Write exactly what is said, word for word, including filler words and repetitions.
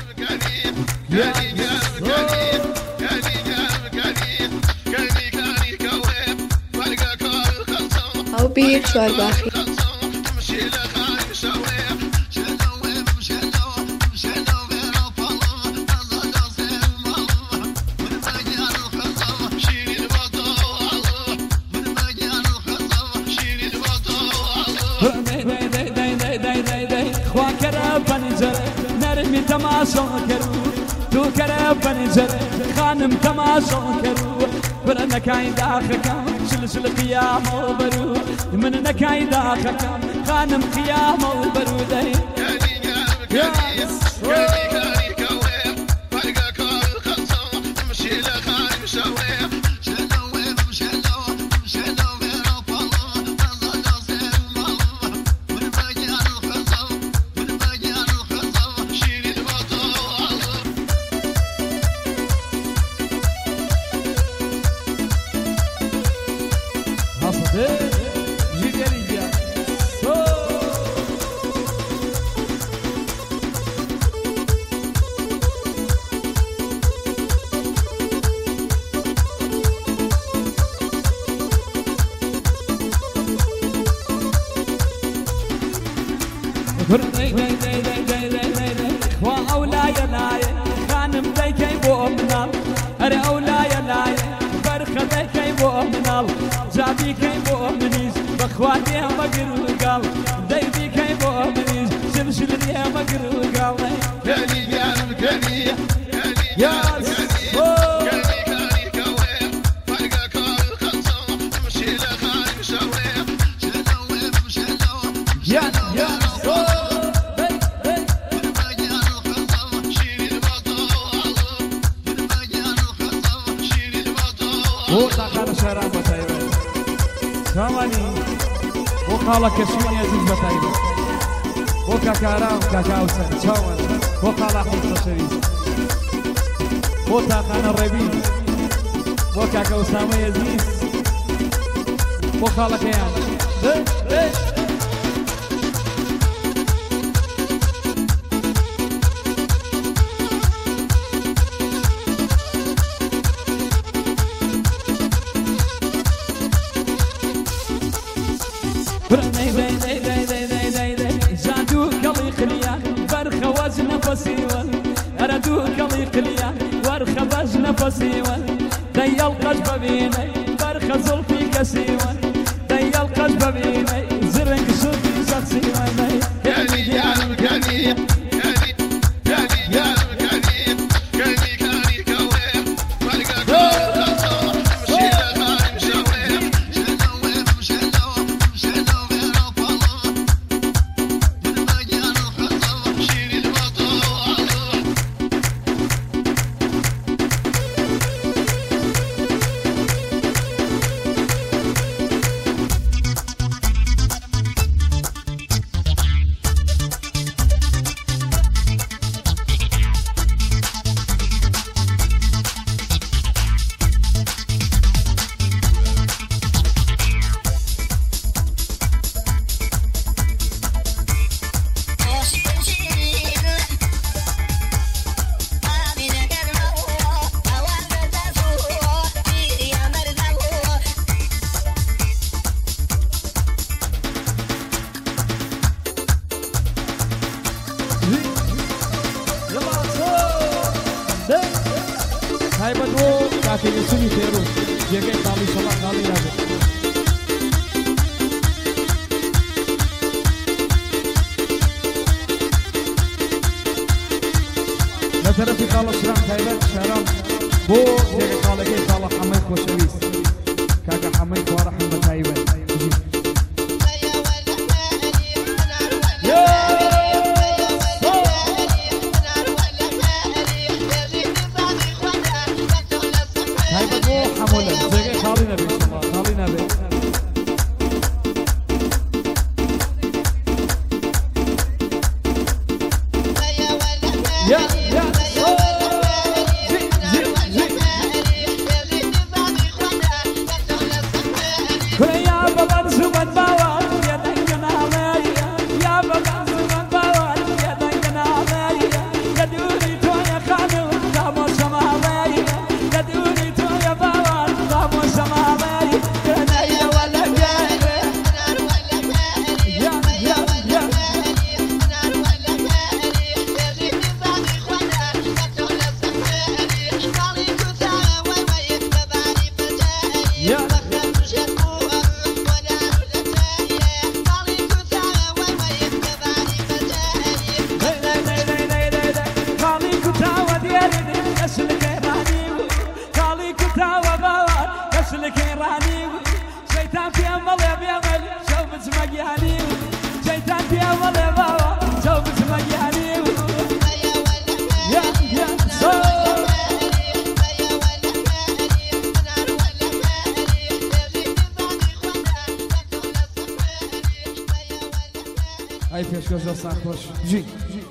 او بیر چوار باخی نرمي تماشا كرو تو كرب بنجر خانم تماشا كرو برنك عيد اخكم شلشل قيام وبرو منك عيد اخكم خانم قيام وبرو داي يا جابي كي بؤمنيز بخواتي مقر قال ديبي كي بؤمنيز سلسل لي مقر قال كلي يا كلي يا كلي كلي كوير فرقك الخلصه تمشي لخايف شويه شلوه شلوه يا يا هو تاخر شراب تايوان ثواني وقال كشمين يزيد بتايوان وكاكارام كاكاوسن ثواني وقال حمص شريف وتاخر الربيع وكاكاوسام يزيد وقال كيان ايه ايه برني داي داي داي داي داي داي داي زادو كلي خليا برخ وزن فسيول اردو كلي خليا ورخ وزن فسيول داي القلب بيني برخ زلفي كسيول داي القلب بيني زرق صوتي شخصيول كلي يا كلي كلي كلي يا كلي كلي كلي كوير فرقك هاي بدو كاكي يسوني تيرو جيكي كالي سما كالي رابو نترفي كالا شرام خيبت شرام بو جيكي كالي كالا حميد وشويس كاكا حميد ورحمة تايوان يا بابا پێشکەش دەستان خۆش ژی